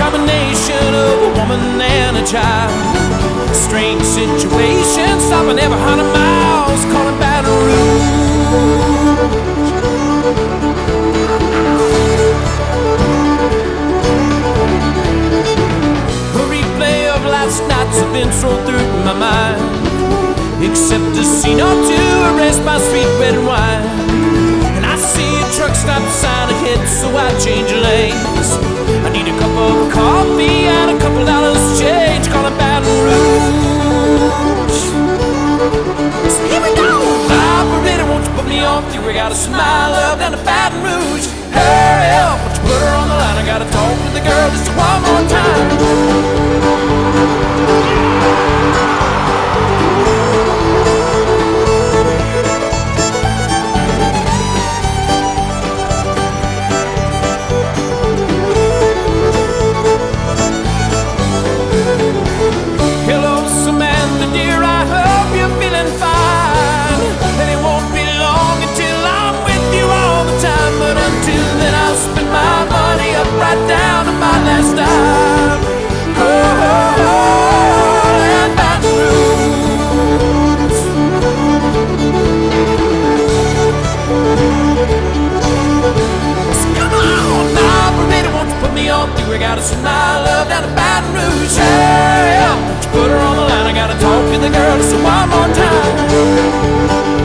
combination of a woman and a child. Strange situation, stopping every 100 miles, calling Baton Rouge. A replay of last night's events rolled through my mind, except a scene or two erased by sweet red wine. And I see a truck stop sign ahead, so I change lanes. I need a cup of coffee and a couple dollars change, calling Baton Rouge. So here we go. Operator, won't you put me on through? I got a smile up down to Baton Rouge. Hurry up, won't you put her on the line? I gotta talk to the girl just one more time. Right down to my last dime. Oh, and Baton Rouge. So come on, operator, won't you put me on through? I got a smile up down to Baton Rouge. Hurry up, won't you put her on the line? I gotta talk to the girl just one more time.